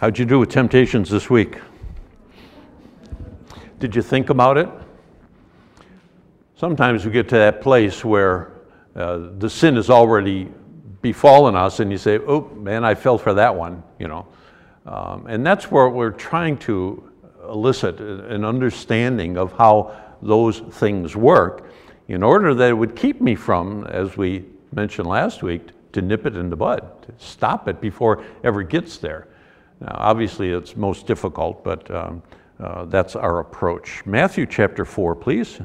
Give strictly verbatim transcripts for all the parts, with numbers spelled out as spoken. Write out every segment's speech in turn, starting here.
How'd you do with temptations this week? Did you think about it? Sometimes we get to that place where uh, the sin has already befallen us and you say, oh man, I fell for that one, you know. Um, and that's where we're trying to elicit an understanding of how those things work in order that it would keep me from, as we mentioned last week, to nip it in the bud, to stop it before it ever gets there. Now, obviously, it's most difficult, but um, uh, that's our approach. Matthew chapter four, please.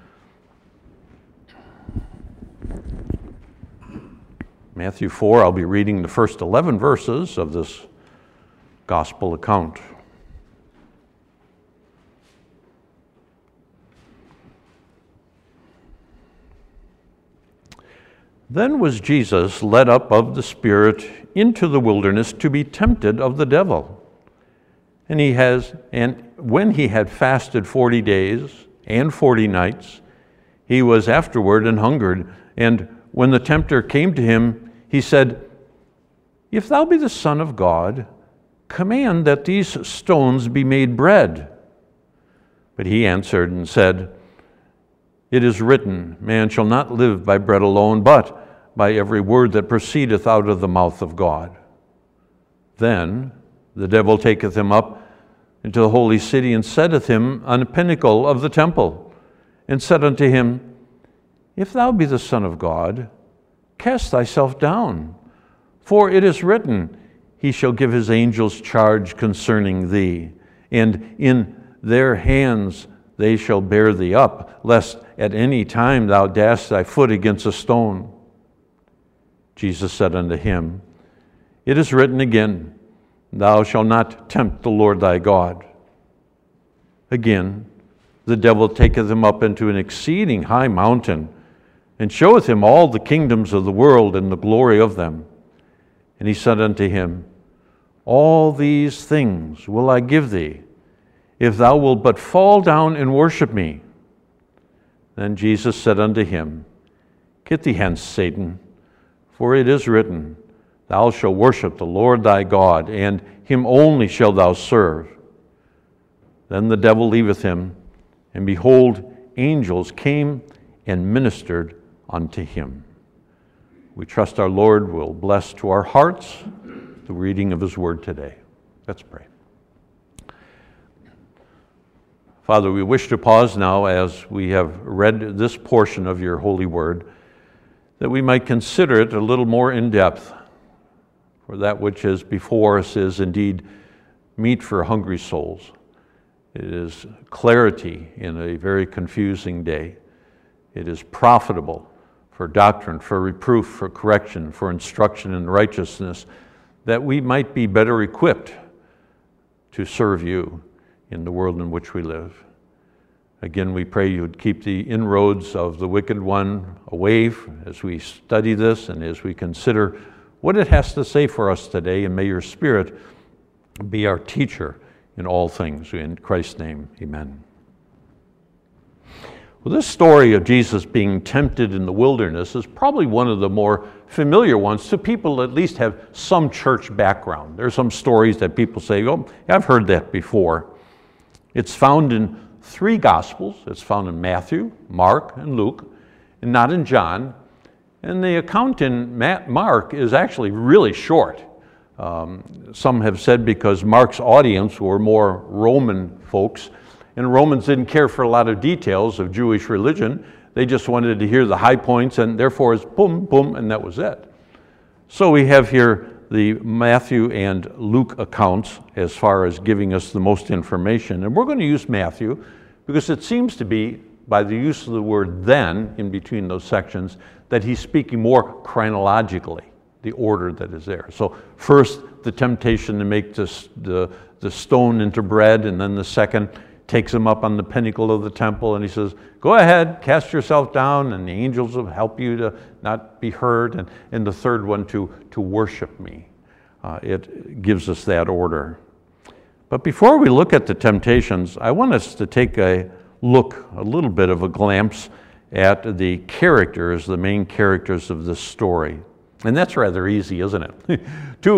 Matthew four, I'll be reading the first eleven verses of this gospel account. Then was Jesus led up of the Spirit into the wilderness to be tempted of the devil. And he has, and when he had fasted forty days and forty nights, he was afterward and hungered. And when the tempter came to him, he said, If thou be the Son of God, command that these stones be made bread. But he answered and said, It is written, Man shall not live by bread alone, but by every word that proceedeth out of the mouth of God. Then the devil taketh him up into the holy city, and setteth him on the pinnacle of the temple, and said unto him, If thou be the Son of God, cast thyself down. For it is written, He shall give his angels charge concerning thee, and in their hands they shall bear thee up, lest at any time thou dash thy foot against a stone. Jesus said unto him, It is written again, Thou shalt not tempt the Lord thy God. Again, the devil taketh him up into an exceeding high mountain, and showeth him all the kingdoms of the world and the glory of them. And he said unto him, All these things will I give thee, if thou wilt but fall down and worship me. Then Jesus said unto him, Get thee hence, Satan, for it is written, Thou shalt worship the Lord thy God, and him only shalt thou serve. Then the devil leaveth him, and behold, angels came and ministered unto him. We trust our Lord will bless to our hearts the reading of his word today. Let's pray. Father, we wish to pause now as we have read this portion of your holy word, that we might consider it a little more in depth. For that which is before us is indeed meat for hungry souls. It is clarity in a very confusing day. It is profitable for doctrine, for reproof, for correction, for instruction in righteousness, that we might be better equipped to serve you in the world in which we live. Again, we pray you would keep the inroads of the wicked one away as we study this and as we consider what it has to say for us today, and may your Spirit be our teacher in all things. In Christ's name, amen. Well, this story of Jesus being tempted in the wilderness is probably one of the more familiar ones to people that at least have some church background. There's some stories that people say, oh, I've heard that before. It's found in three Gospels. It's found in Matthew, Mark, and Luke, and not in John. And the account in Mark is actually really short. Um, some have said because Mark's audience were more Roman folks, and Romans didn't care for a lot of details of Jewish religion. They just wanted to hear the high points, and therefore it's boom, boom, and that was it. So we have here the Matthew and Luke accounts as far as giving us the most information. And we're going to use Matthew because it seems to be, by the use of the word then in between those sections, that he's speaking more chronologically, the order that is there. So first, the temptation to make this, the, the stone into bread, and then the second takes him up on the pinnacle of the temple, and he says, go ahead, cast yourself down, and the angels will help you to not be hurt. And, and the third one, to, to worship me. Uh, it gives us that order. But before we look at the temptations, I want us to take a look, a little bit of a glimpse at the characters, the main characters of this story. And that's rather easy, isn't it? to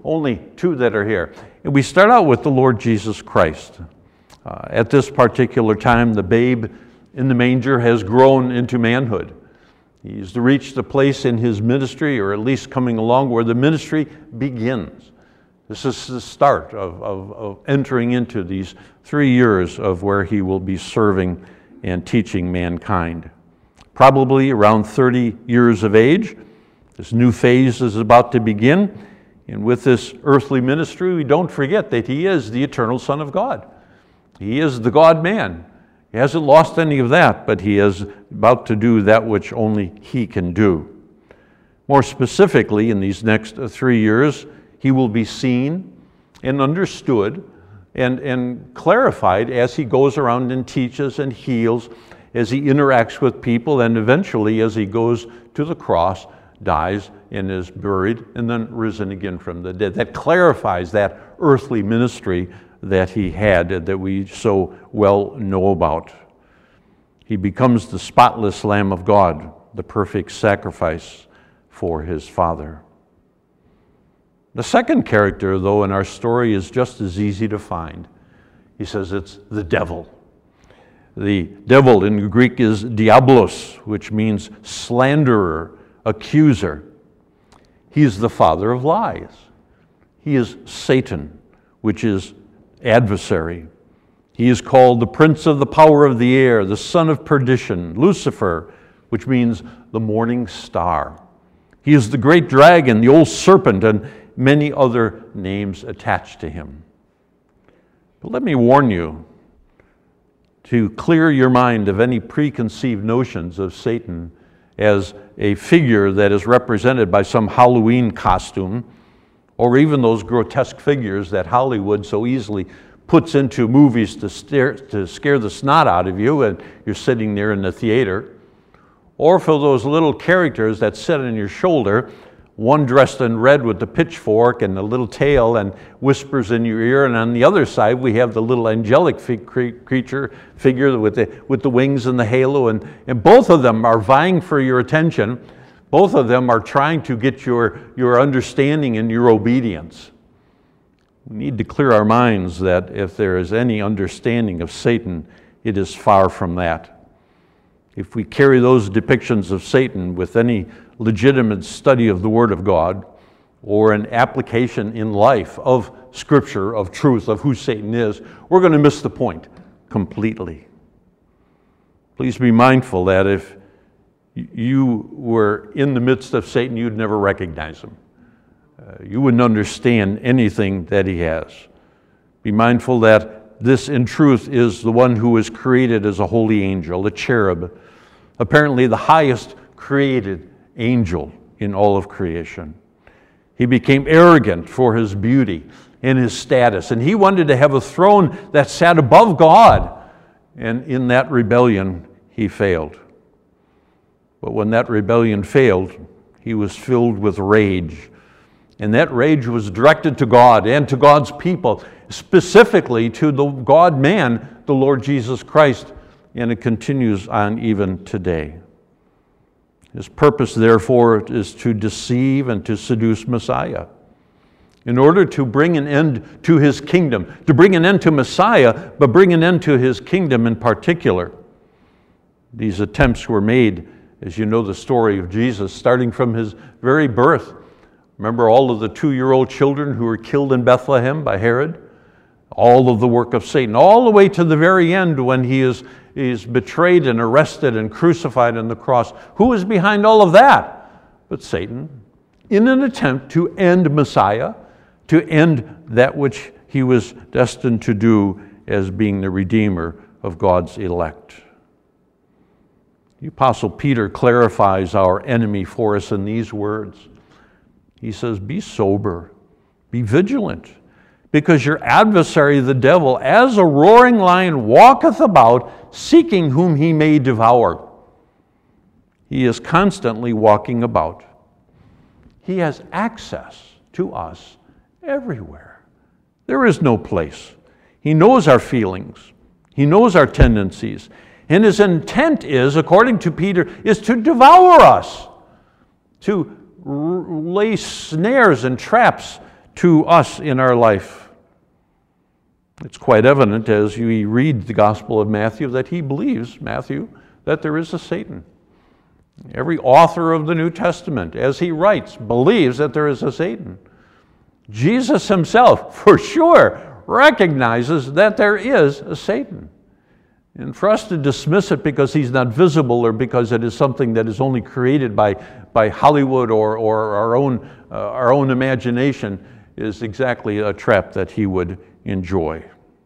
only two that are here. And we start out with the Lord Jesus Christ. Uh, at this particular time, the babe in the manger has grown into manhood. He's reached a place in his ministry, or at least coming along, where the ministry begins. This is the start of, of, of entering into these three years of where he will be serving and teaching mankind. Probably around thirty years of age, this new phase is about to begin. And with this earthly ministry, we don't forget that he is the eternal Son of God. He is the God-man. He hasn't lost any of that, but he is about to do that which only he can do. More specifically, in these next three years, he will be seen and understood and, and clarified as he goes around and teaches and heals, as he interacts with people, and eventually as he goes to the cross, dies and is buried, and then risen again from the dead. That clarifies that earthly ministry that he had, that we so well know about. He becomes the spotless Lamb of God, the perfect sacrifice for his Father. The second character, though, in our story is just as easy to find. He says it's the devil. The devil in Greek is diablos, which means slanderer, accuser. He is the father of lies. He is Satan, which is adversary. He is called the prince of the power of the air, the son of perdition, Lucifer, which means the morning star. He is the great dragon, the old serpent, and many other names attached to him. But let me warn you, to clear your mind of any preconceived notions of Satan as a figure that is represented by some Halloween costume, or even those grotesque figures that Hollywood so easily puts into movies to, stare, to scare the snot out of you, and you're sitting there in the theater, or for those little characters that sit on your shoulder, one dressed in red with the pitchfork and the little tail and whispers in your ear, and on the other side we have the little angelic fig creature figure with the, with the wings and the halo, and, and both of them are vying for your attention. Both of them are trying to get your, your understanding and your obedience. We need to clear our minds that if there is any understanding of Satan, it is far from that. If we carry those depictions of Satan with any legitimate study of the Word of God, or an application in life of Scripture, of truth, of who Satan is, we're going to miss the point completely. Please be mindful that if you were in the midst of Satan, you'd never recognize him. Uh, you wouldn't understand anything that he has. Be mindful that this, in truth, is the one who was created as a holy angel, a cherub, apparently the highest created angel in all of creation. He became arrogant for his beauty and his status, and he wanted to have a throne that sat above God, and in that rebellion, he failed. But when that rebellion failed, he was filled with rage. And that rage was directed to God and to God's people, specifically to the God-man, the Lord Jesus Christ, and it continues on even today. His purpose, therefore, is to deceive and to seduce Messiah. In order to bring an end to his kingdom, to bring an end to Messiah, but bring an end to his kingdom in particular. These attempts were made, as you know the story of Jesus, starting from his very birth. Remember all of the two-year-old children who were killed in Bethlehem by Herod? All of the work of Satan, all the way to the very end when he is, he is betrayed and arrested and crucified on the cross. Who is behind all of that? But Satan, in an attempt to end Messiah, to end that which he was destined to do as being the Redeemer of God's elect. The Apostle Peter clarifies our enemy for us in these words. He says, be sober, be vigilant, because your adversary, the devil, as a roaring lion, walketh about, seeking whom he may devour. He is constantly walking about. He has access to us everywhere. There is no place. He knows our feelings. He knows our tendencies. And his intent is, according to Peter, is to devour us, to lay snares and traps to us in our life. It's quite evident as we read the Gospel of Matthew that he believes, Matthew, that there is a Satan. Every author of the New Testament, as he writes, believes that there is a Satan. Jesus himself, for sure, recognizes that there is a Satan. And for us to dismiss it because he's not visible or because it is something that is only created by, by Hollywood or, or our own, uh, our own imagination is exactly a trap that he would enjoy.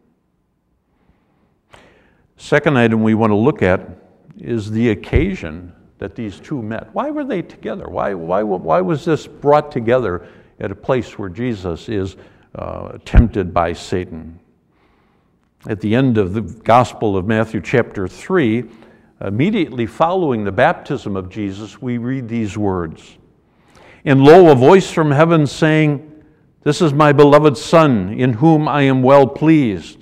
Second item we want to look at is the occasion that these two met. Why were they together? Why, why, why was this brought together at a place where Jesus is uh, tempted by Satan? At the end of the Gospel of Matthew chapter three, immediately following the baptism of Jesus, we read these words. And lo, a voice from heaven saying, "This is my beloved Son, in whom I am well pleased."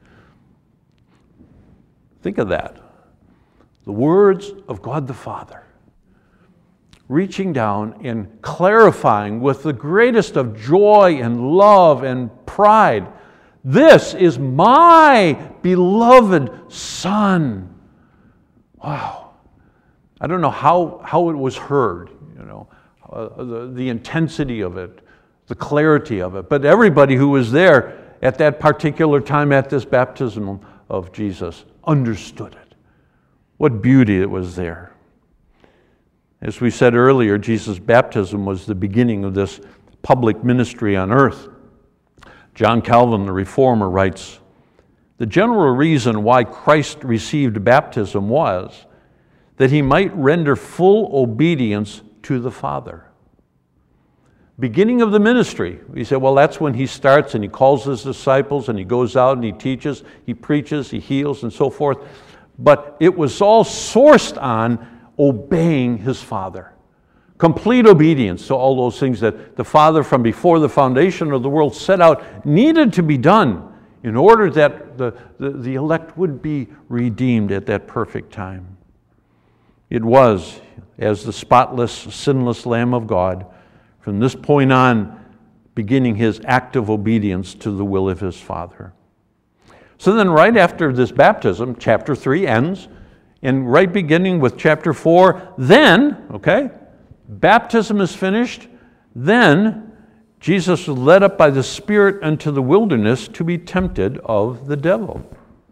Think of that. The words of God the Father, reaching down and clarifying with the greatest of joy and love and pride, "This is my beloved Son." Wow. I don't know how, how it was heard, you know, uh, the, the intensity of it, the clarity of it. But everybody who was there at that particular time at this baptism of Jesus understood it. What beauty it was there. As we said earlier, Jesus' baptism was the beginning of this public ministry on earth. John Calvin, the Reformer, writes, "The general reason why Christ received baptism was that he might render full obedience to the Father." Beginning of the ministry, we said, well, that's when he starts and he calls his disciples and he goes out and he teaches, he preaches, he heals and so forth. But it was all sourced on obeying his Father. Complete obedience to all those things that the Father from before the foundation of the world set out needed to be done in order that the, the, the elect would be redeemed at that perfect time. It was, as the spotless, sinless Lamb of God, from this point on, beginning his active obedience to the will of his Father. So then right after this baptism, chapter three ends, and right beginning with chapter four, then, okay, baptism is finished, then Jesus was led up by the Spirit into the wilderness to be tempted of the devil.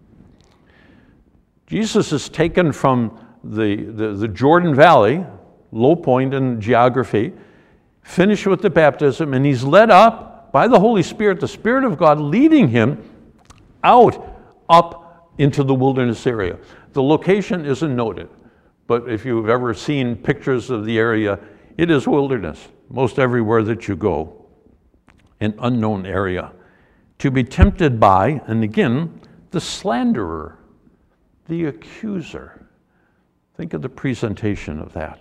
Jesus is taken from the, the, the Jordan Valley, low point in geography, finished with the baptism, and he's led up by the Holy Spirit, the Spirit of God leading him out up into the wilderness area. The location isn't noted, but if you've ever seen pictures of the area, it is wilderness, most everywhere that you go, an unknown area. To be tempted by, and again, the slanderer, the accuser. Think of the presentation of that.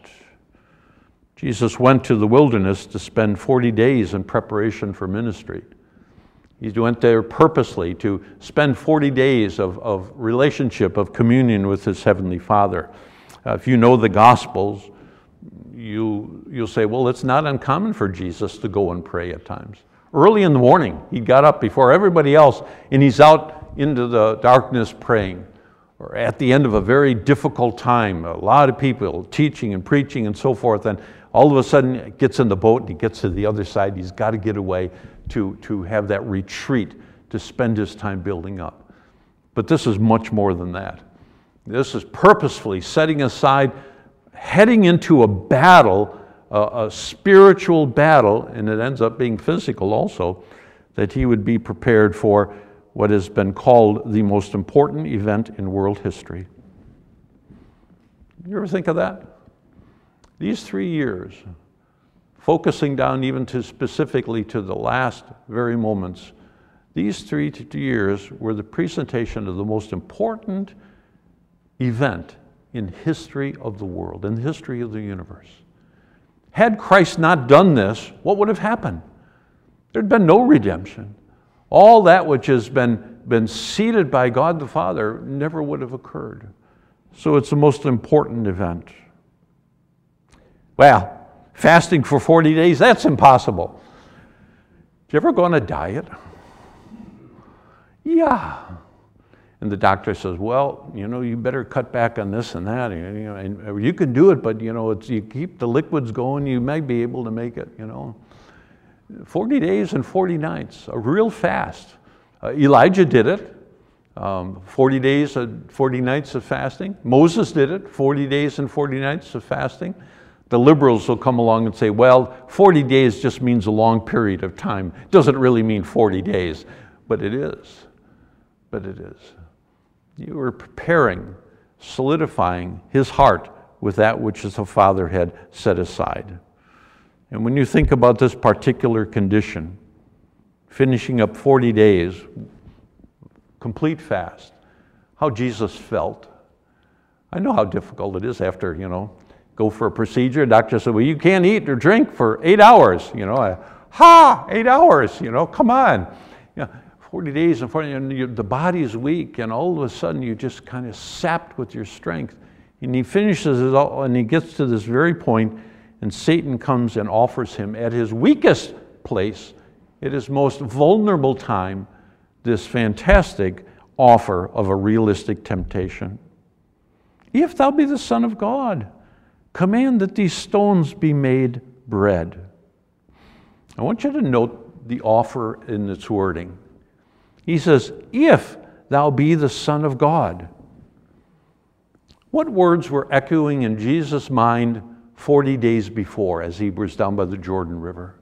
Jesus went to the wilderness to spend forty days in preparation for ministry. He went there purposely to spend forty days of, of relationship, of communion with his Heavenly Father. Uh, if you know the Gospels, you, you'll say, well, it's not uncommon for Jesus to go and pray at times. Early in the morning, he got up before everybody else, and he's out into the darkness praying. Or at the end of a very difficult time, a lot of people teaching and preaching and so forth, and all of a sudden he gets in the boat and he gets to the other side. He's got to get away to, to have that retreat, to spend his time building up. But this is much more than that. This is purposefully setting aside, heading into a battle, a, a spiritual battle, and it ends up being physical also, that he would be prepared for what has been called the most important event in world history. You ever think of that? These three years, focusing down even to specifically to the last very moments, these three years were the presentation of the most important event in history of the world, in the history of the universe. Had Christ not done this, what would have happened? There'd been no redemption. All that which has been, been seated by God the Father never would have occurred. So it's the most important event. Well, fasting for forty days, that's impossible. you ever go on a diet? Yeah. And the doctor says, well, you know, you better cut back on this and that. And, you know, and you can do it, but, you know, it's, you keep the liquids going, you might be able to make it, you know. forty days and forty nights, a real fast. Uh, Elijah did it, um, forty days and forty nights of fasting. Moses did it, forty days and forty nights of fasting. The liberals will come along and say, well, forty days just means a long period of time. It doesn't really mean forty days, but it is. But it is. You were preparing, solidifying his heart with that which the Father had set aside. And when you think about this particular condition, finishing up forty days, complete fast, how Jesus felt. I know how difficult it is after, you know, go for a procedure. Doctor said, well, you can't eat or drink for eight hours. You know, I, ha, eight hours, you know, come on. You know, forty days and forty, and you, the body is weak, and all of a sudden you just kind of sapped with your strength. And he finishes it all, and he gets to this very point, and Satan comes and offers him at his weakest place, at his most vulnerable time, this fantastic offer of a realistic temptation. If thou be the Son of God, command that these stones be made bread. I want you to note the offer in its wording. He says, if thou be the Son of God. What words were echoing in Jesus' mind forty days before as he was down by the Jordan River?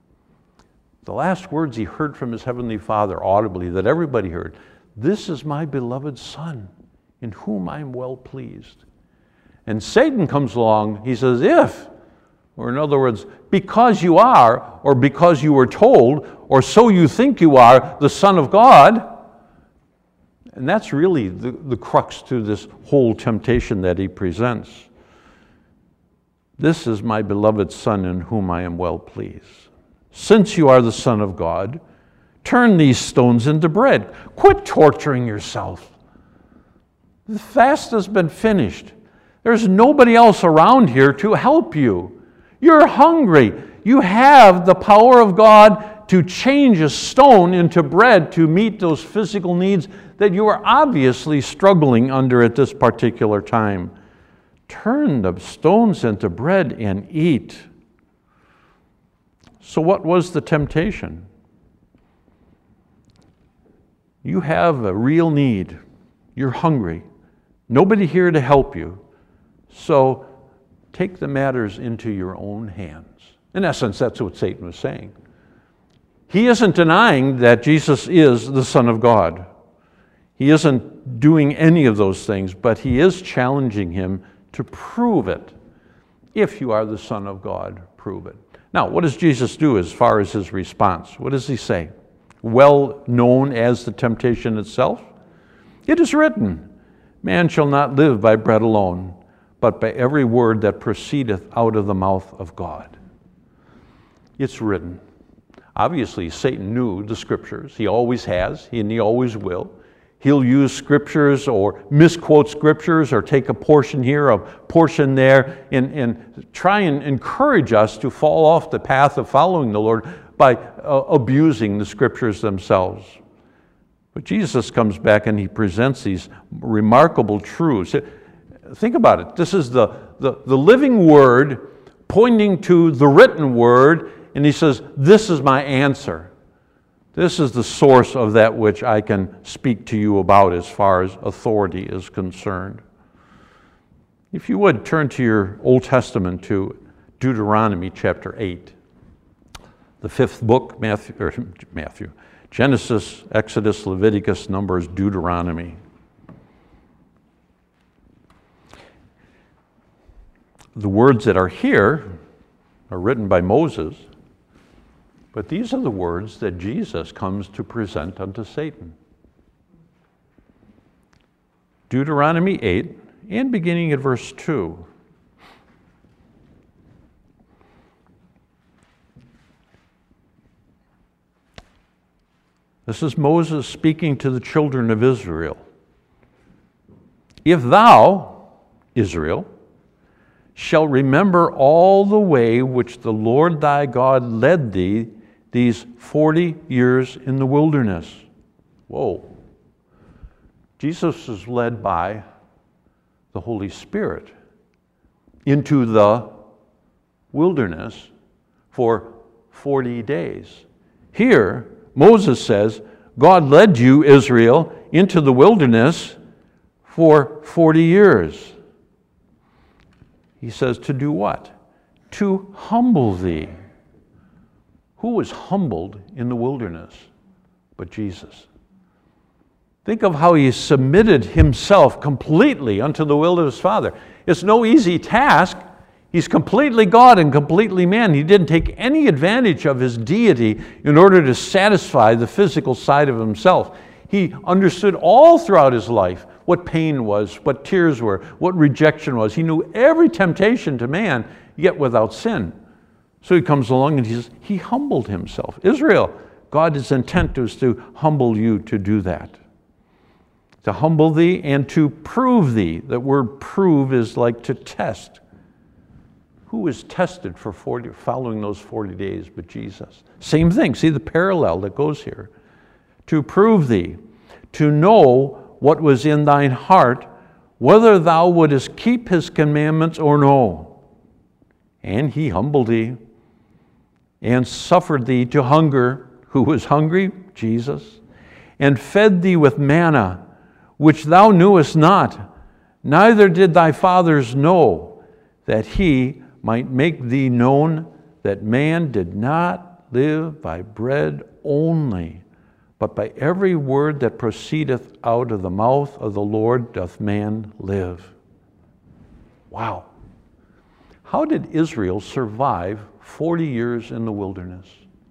The last words he heard from his heavenly Father audibly that everybody heard, this is my beloved Son, in whom I am well pleased. And Satan comes along, he says, if, or in other words, because you are, or because you were told, or so you think you are, the Son of God. And that's really the, the crux to this whole temptation that he presents. This is my beloved Son, in whom I am well pleased. Since you are the Son of God, turn these stones into bread. Quit torturing yourself. The fast has been finished. There's nobody else around here to help you. You're hungry. You have the power of God to change a stone into bread to meet those physical needs that you are obviously struggling under at this particular time. Turn the stones into bread and eat. So what was the temptation? You have a real need. You're hungry. Nobody here to help you. So take the matters into your own hands. In essence, that's what Satan was saying. He isn't denying that Jesus is the Son of God. He isn't doing any of those things, but he is challenging him to prove it. If you are the Son of God, prove it. Now, what does Jesus do as far as his response? What does he say? Well known as the temptation itself. It is written, man shall not live by bread alone, but by every word that proceedeth out of the mouth of God. It's written. Obviously, Satan knew the Scriptures. He always has, and he always will. He'll use Scriptures or misquote Scriptures or take a portion here, a portion there, and, and try and encourage us to fall off the path of following the Lord by uh, abusing the Scriptures themselves. But Jesus comes back and he presents these remarkable truths. Think about it. This is the, the, the living Word pointing to the written Word, and he says, this is my answer. This is the source of that which I can speak to you about as far as authority is concerned. If you would, turn to your Old Testament to Deuteronomy chapter eight. The fifth book, Matthew, or Matthew, Genesis, Exodus, Leviticus, Numbers, Deuteronomy. The words that are here are written by Moses, but these are the words that Jesus comes to present unto Satan. Deuteronomy eight, and beginning at verse two. This is Moses speaking to the children of Israel. If thou, Israel, shall remember all the way which the Lord thy God led thee these forty years in the wilderness. Whoa. Jesus is led by the Holy Spirit into the wilderness for forty days. Here, Moses says, God led you, Israel, into the wilderness for forty years. He says to do what? To humble thee. Who was humbled in the wilderness but Jesus? Think of how he submitted himself completely unto the will of his Father. It's no easy task. He's completely God and completely man. He didn't take any advantage of his deity in order to satisfy the physical side of himself. He understood all throughout his life what pain was, what tears were, what rejection was. He knew every temptation to man, yet without sin. So he comes along and he says, he humbled himself. Israel, God's intent was to humble you to do that. To humble thee and to prove thee. That word prove is like to test. Who was tested for forty, following those forty days but Jesus? Same thing. See the parallel that goes here. To prove thee, to know what was in thine heart, whether thou wouldest keep his commandments or no. And he humbled thee and suffered thee to hunger. Who was hungry? Jesus. And fed thee with manna, which thou knewest not, neither did thy fathers know, that he might make thee known that man did not live by bread only, but by every word that proceedeth out of the mouth of the Lord doth man live. Wow. How did Israel survive forty years in the wilderness?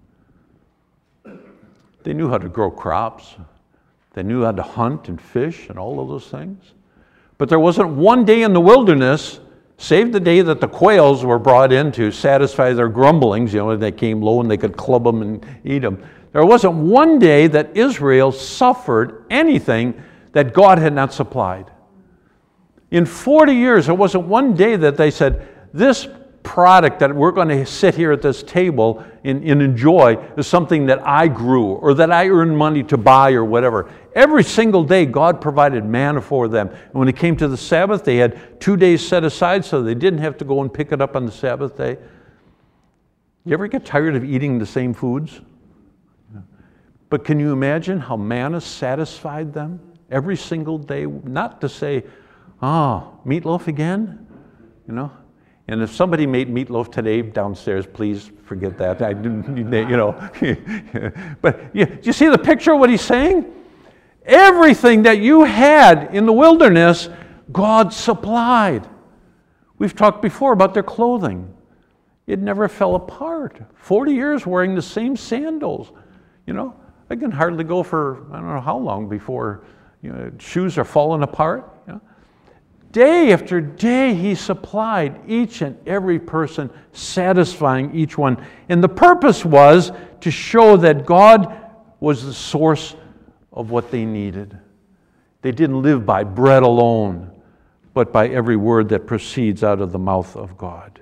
They knew how to grow crops. They knew how to hunt and fish and all of those things. But there wasn't one day in the wilderness, save the day that the quails were brought in to satisfy their grumblings, you know, they came low and they could club them and eat them. There wasn't one day that Israel suffered anything that God had not supplied. In forty years, there wasn't one day that they said, this product that we're going to sit here at this table and, and enjoy is something that I grew or that I earned money to buy or whatever. Every single day, God provided manna for them. And when it came to the Sabbath, they had two days set aside so they didn't have to go and pick it up on the Sabbath day. You ever get tired of eating the same foods? But can you imagine how manna satisfied them every single day? Not to say, oh, meatloaf again? You know? And if somebody made meatloaf today downstairs, please forget that. I didn't, you know. But you, do you see the picture of what he's saying? Everything that you had in the wilderness, God supplied. We've talked before about their clothing. It never fell apart. forty years wearing the same sandals. You know, I can hardly go for, I don't know how long before, you know, shoes are falling apart. You know? Day after day, he supplied each and every person, satisfying each one. And the purpose was to show that God was the source of what they needed. They didn't live by bread alone, but by every word that proceeds out of the mouth of God.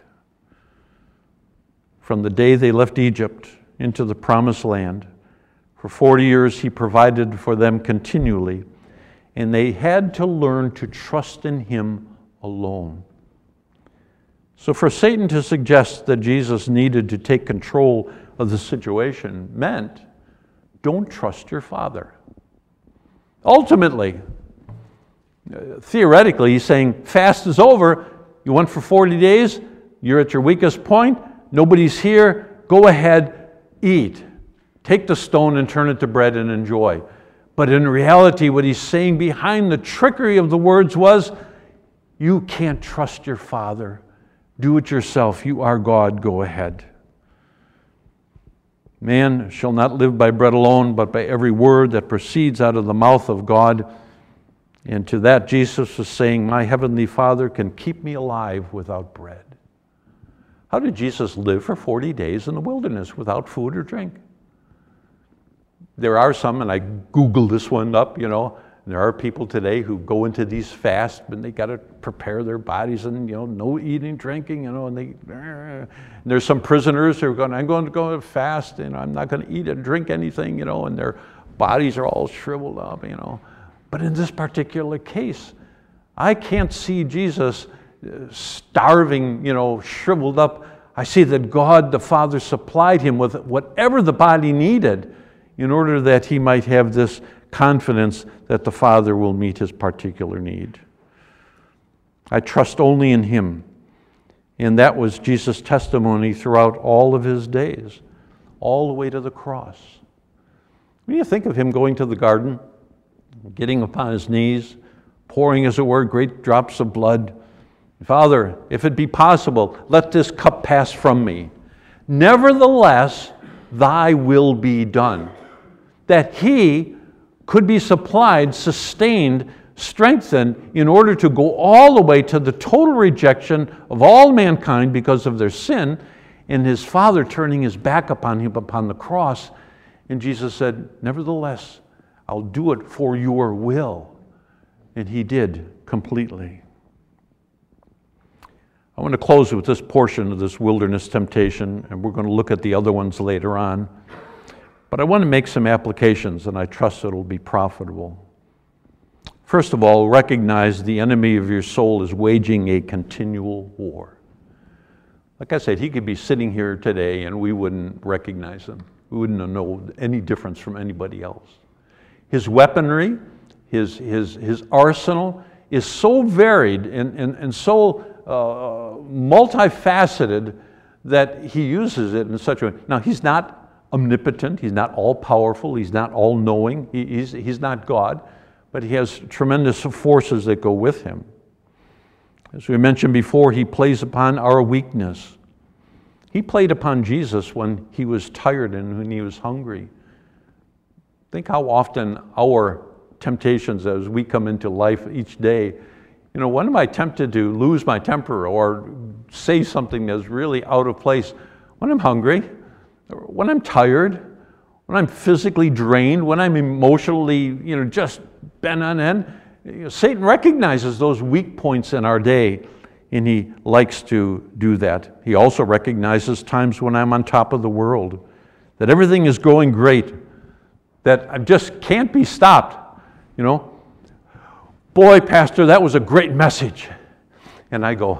From the day they left Egypt into the promised land, for forty years he provided for them continually. And they had to learn to trust in him alone. So for Satan to suggest that Jesus needed to take control of the situation meant, don't trust your Father. Ultimately, theoretically, he's saying, fast is over. You went for forty days. You're at your weakest point. Nobody's here. Go ahead, eat. Take the stone and turn it to bread and enjoy. But in reality, what he's saying behind the trickery of the words was, you can't trust your Father. Do it yourself. You are God. Go ahead. Man shall not live by bread alone, but by every word that proceeds out of the mouth of God. And to that, Jesus was saying, my heavenly Father can keep me alive without bread. How did Jesus live for forty days in the wilderness without food or drink? There are some, and I Googled this one up, you know, And there are people today who go into these fasts, and they got to prepare their bodies, and you know, no eating, drinking, you know, and they. And there's some prisoners who are going, I'm going to go fast, and I'm not going to eat and drink anything, you know, and their bodies are all shriveled up, you know. But in this particular case, I can't see Jesus starving, you know, shriveled up. I see that God the Father supplied him with whatever the body needed in order that he might have this confidence that the Father will meet his particular need. I trust only in him. And that was Jesus' testimony throughout all of his days, all the way to the cross. When you think of him going to the garden, getting upon his knees, pouring, as it were, great drops of blood, Father, if it be possible, let this cup pass from me. Nevertheless, thy will be done. That he could be supplied, sustained, strengthened in order to go all the way to the total rejection of all mankind because of their sin, and his Father turning his back upon him upon the cross. And Jesus said, nevertheless, I'll do it for your will. And he did completely. I want to close with this portion of this wilderness temptation, and we're going to look at the other ones later on. But I want to make some applications, and I trust it'll be profitable. First of all, recognize the enemy of your soul is waging a continual war. Like I said, he could be sitting here today, and we wouldn't recognize him. We wouldn't know any difference from anybody else. His weaponry, his, his, his arsenal is so varied and, and, and so Uh, multifaceted that he uses it in such a way. Now, he's not omnipotent, he's not all-powerful, he's not all-knowing, he, he's, he's not God, but he has tremendous forces that go with him. As we mentioned before, he plays upon our weakness. He played upon Jesus when he was tired and when he was hungry. Think how often our temptations as we come into life each day, you know, when am I tempted to lose my temper or say something that's really out of place? When I'm hungry, when I'm tired, when I'm physically drained, when I'm emotionally, you know, just bent on end. You know, Satan recognizes those weak points in our day, and he likes to do that. He also recognizes times when I'm on top of the world, that everything is going great, that I just can't be stopped, you know. Boy, Pastor, that was a great message. And I go,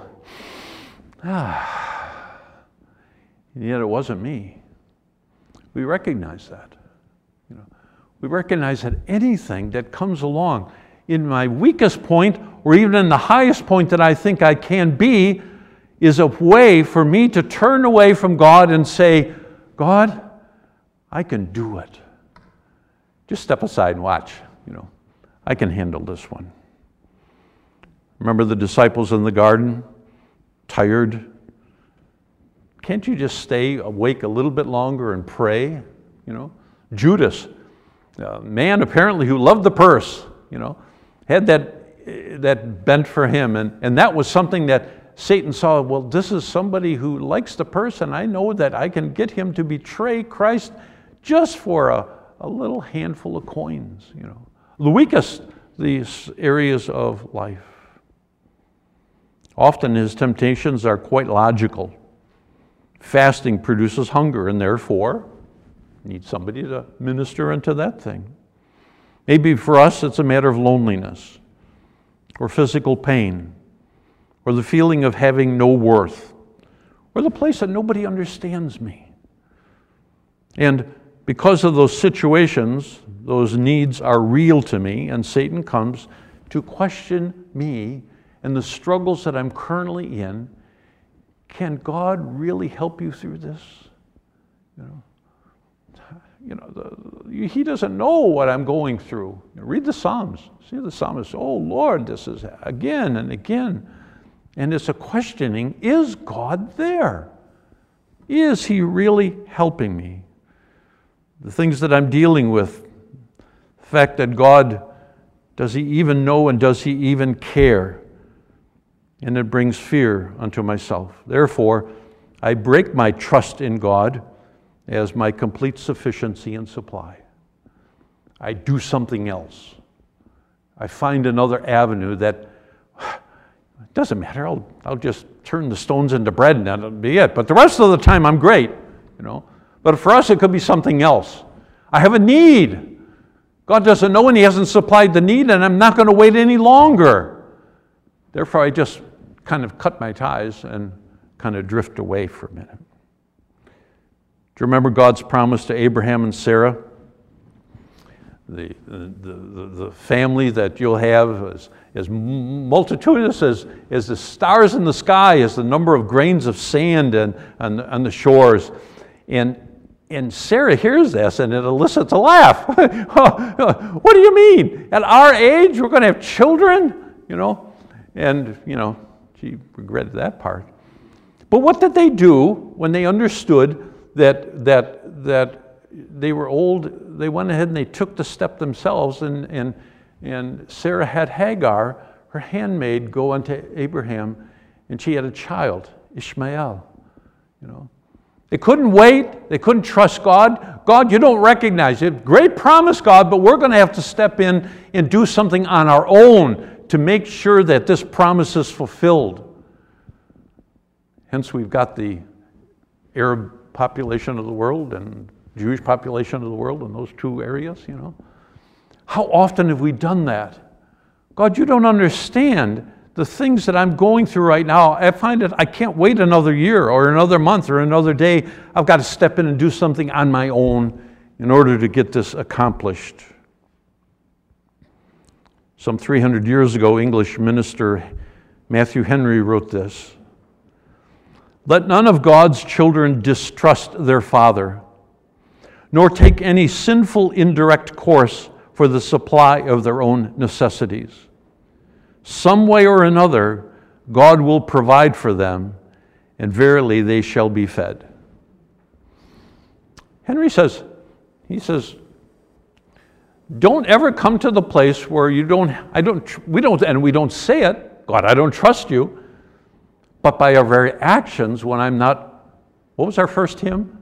ah, and yet it wasn't me. We recognize that. You know, we recognize that anything that comes along in my weakest point, or even in the highest point that I think I can be, is a way for me to turn away from God and say, God, I can do it. Just step aside and watch. You know, I can handle this one. Remember the disciples in the garden, tired? Can't you just stay awake a little bit longer and pray? You know, Judas, a man apparently who loved the purse, you know, had that, that bent for him. And, and that was something that Satan saw, well, this is somebody who likes the purse, and I know that I can get him to betray Christ just for a, a little handful of coins, you know. The weakest, these areas of life. Often his temptations are quite logical. Fasting produces hunger, and therefore need somebody to minister into that thing. Maybe for us it's a matter of loneliness, or physical pain, or the feeling of having no worth, or the place that nobody understands me. And because of those situations, those needs are real to me, and Satan comes to question me and the struggles that I'm currently in. Can God really help you through this? You know, you know, the, he doesn't know what I'm going through. Read the Psalms. See the psalmist, oh Lord, this is again and again. And it's a questioning, is God there? Is he really helping me? The things that I'm dealing with, the fact that God, does he even know and does he even care? And it brings fear unto myself. Therefore, I break my trust in God as my complete sufficiency and supply. I do something else. I find another avenue that it doesn't matter. I'll, I'll just turn the stones into bread and that'll be it. But the rest of the time I'm great, you know. But for us it could be something else. I have a need. God doesn't know and He hasn't supplied the need, and I'm not going to wait any longer. Therefore I just kind of cut my ties and kind of drift away for a minute. Do you remember God's promise to Abraham and Sarah? The, the, the, the family that you'll have is as multitudinous as, as the stars in the sky, as the number of grains of sand and, on, on the shores. And, and Sarah hears this and it elicits a laugh. What do you mean? At our age, we're going to have children? You know? And, you know, she regretted that part. But what did they do when they understood that that that they were old? They went ahead and they took the step themselves, and and and Sarah had Hagar, her handmaid, go unto Abraham, and she had a child, Ishmael. You know, they couldn't wait. They couldn't trust God. God, you don't recognize it. Great promise, God, but we're going to have to step in and do something on our own to make sure that this promise is fulfilled. Hence, we've got the Arab population of the world and Jewish population of the world in those two areas, you know. How often have we done that? God, you don't understand the things that I'm going through right now. I find that I can't wait another year or another month or another day. I've got to step in and do something on my own in order to get this accomplished. Some three hundred years ago, English minister Matthew Henry wrote this: "Let none of God's children distrust their Father, nor take any sinful indirect course for the supply of their own necessities. Some way or another, God will provide for them, and verily they shall be fed." Henry says, he says, don't ever come to the place where you don't, I don't, we don't, and we don't say it, God, I don't trust you. But by our very actions, when I'm not, what was our first hymn?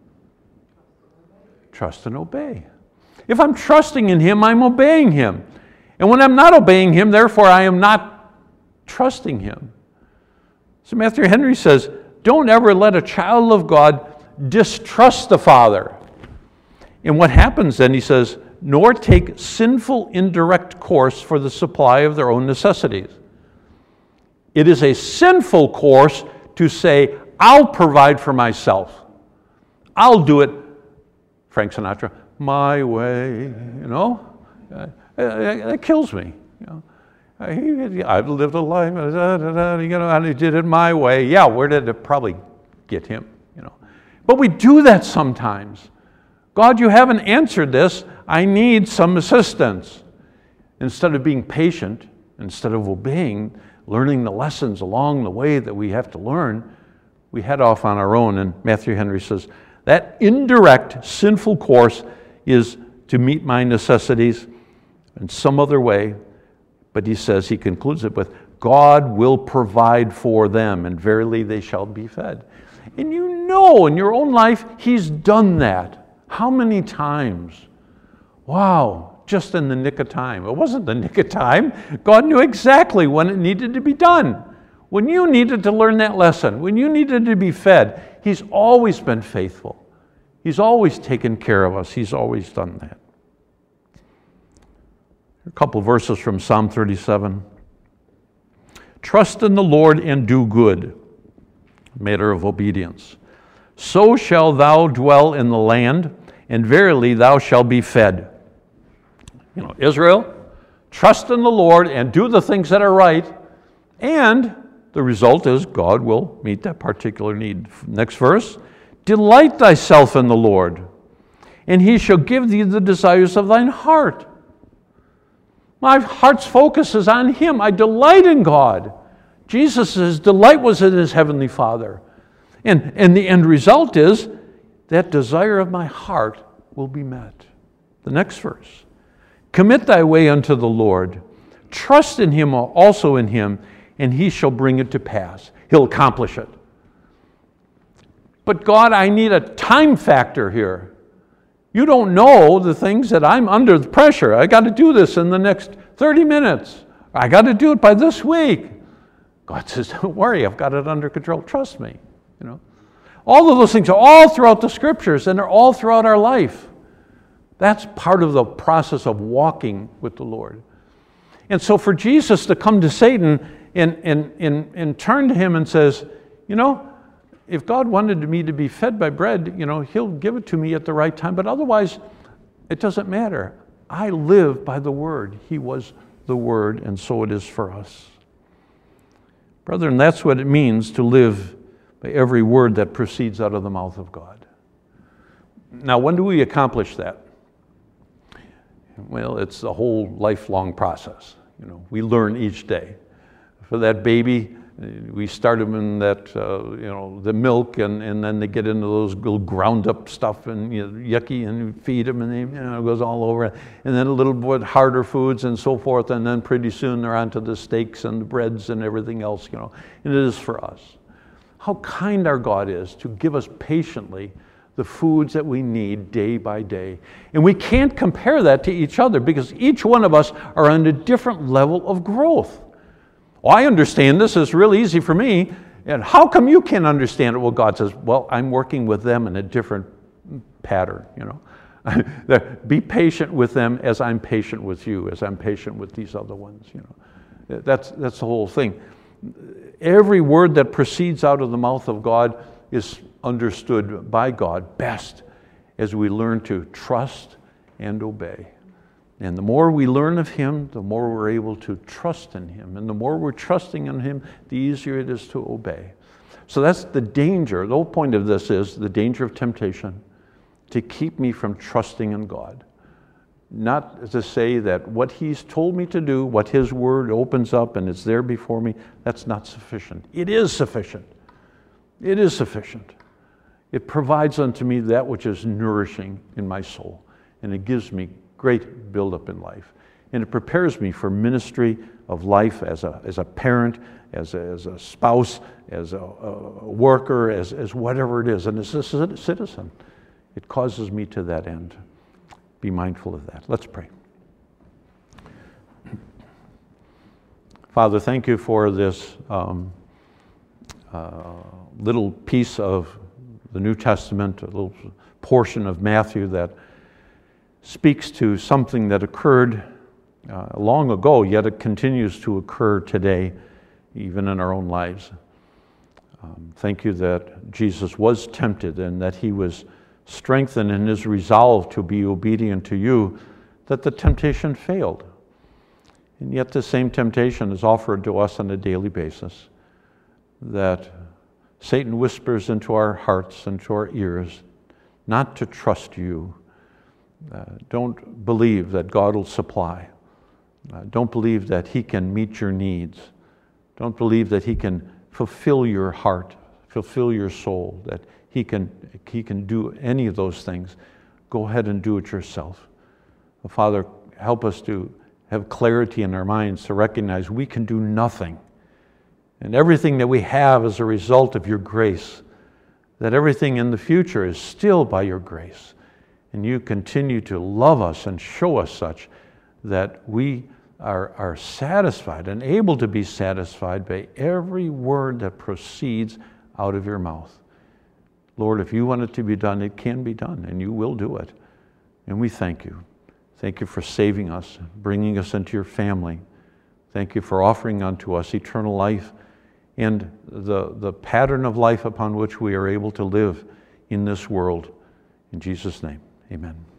Trust and obey. If I'm trusting in Him, I'm obeying Him. And when I'm not obeying Him, therefore I am not trusting Him. So Matthew Henry says, don't ever let a child of God distrust the Father. And what happens then, he says, nor take sinful indirect course for the supply of their own necessities. It is a sinful course to say, I'll provide for myself. I'll do it, Frank Sinatra, my way, you know. Uh, that kills me. You know. I've lived a life, you know, and I did it my way. Yeah, where did it probably get him? You know. But we do that sometimes. God, you haven't answered this. I need some assistance. Instead of being patient, instead of obeying, learning the lessons along the way that we have to learn, we head off on our own. And Matthew Henry says, that indirect sinful course is to meet my necessities in some other way. But he says, he concludes it with, God will provide for them, and verily they shall be fed. And you know in your own life, He's done that. How many times? Wow, just in the nick of time. It wasn't the nick of time. God knew exactly when it needed to be done. When you needed to learn that lesson, when you needed to be fed, He's always been faithful. He's always taken care of us. He's always done that. A couple verses from Psalm thirty-seven. Trust in the Lord and do good, matter of obedience. So shall thou dwell in the land, and verily thou shalt be fed. You know, Israel, trust in the Lord and do the things that are right, and the result is God will meet that particular need. Next verse. Delight thyself in the Lord, and He shall give thee the desires of thine heart. My heart's focus is on Him. I delight in God. Jesus' delight was in His Heavenly Father. And, and the end result is that desire of my heart will be met. The next verse. Commit thy way unto the Lord. Trust in Him, also in Him, and He shall bring it to pass. He'll accomplish it. But God, I need a time factor here. You don't know the things that I'm under the pressure. I got to do this in the next thirty minutes. I got to do it by this week. God says, don't worry, I've got it under control. Trust me. You know, all of those things are all throughout the scriptures, and they're all throughout our life. That's part of the process of walking with the Lord. And so for Jesus to come to Satan and, and, and, and turn to him and says, you know, if God wanted me to be fed by bread, you know, he'll give it to me at the right time. But otherwise, it doesn't matter. I live by the word. He was the word, and so it is for us. Brethren, that's what it means to live by every word that proceeds out of the mouth of God. Now, when do we accomplish that? Well, it's a whole lifelong process. You know, we learn each day. For that baby, we start them in that, uh, you know, the milk, and, and then they get into those little ground up stuff and, you know, yucky, and you feed them, and they, you know, it goes all over. And then a little bit harder foods and so forth, and then pretty soon they're onto the steaks and the breads and everything else, you know. And it is for us. How kind our God is to give us patiently the foods that we need day by day. And we can't compare that to each other because each one of us are on a different level of growth. Well, I understand this. It's real easy for me. And how come you can't understand it? Well, God says, well, I'm working with them in a different pattern, you know. Be patient with them as I'm patient with you, as I'm patient with these other ones, you know. That's, that's the whole thing. Every word that proceeds out of the mouth of God is understood by God best as we learn to trust and obey. And the more we learn of him, the more we're able to trust in him. And the more we're trusting in him, the easier it is to obey. So that's the danger. The whole point of this is the danger of temptation, to keep me from trusting in God. Not to say that what he's told me to do, what his word opens up and it's there before me, that's not sufficient. It is sufficient. It is sufficient. It provides unto me that which is nourishing in my soul, and it gives me great buildup in life. And it prepares me for ministry of life as a, as a parent, as a, as a spouse, as a, a worker, as, as whatever it is, and as a citizen. It causes me to that end. Be mindful of that. Let's pray. Father, thank you for this um, uh, little piece of the New Testament, a little portion of Matthew that speaks to something that occurred uh, long ago, yet it continues to occur today, even in our own lives. Um, thank you that Jesus was tempted and that he was strengthened in his resolve to be obedient to you, that the temptation failed. And yet the same temptation is offered to us on a daily basis, that Satan whispers into our hearts and to our ears not to trust you. Uh, don't believe that God will supply. Uh, don't believe that he can meet your needs. Don't believe that he can fulfill your heart, fulfill your soul, that he can, he can do any of those things. Go ahead and do it yourself. Well, Father, help us to have clarity in our minds to recognize we can do nothing. And everything that we have is a result of your grace, that everything in the future is still by your grace. And you continue to love us and show us such that we are, are satisfied and able to be satisfied by every word that proceeds out of your mouth. Lord, if you want it to be done, it can be done, and you will do it. And we thank you. Thank you for saving us, bringing us into your family. Thank you for offering unto us eternal life and the, the pattern of life upon which we are able to live in this world. In Jesus' name, amen.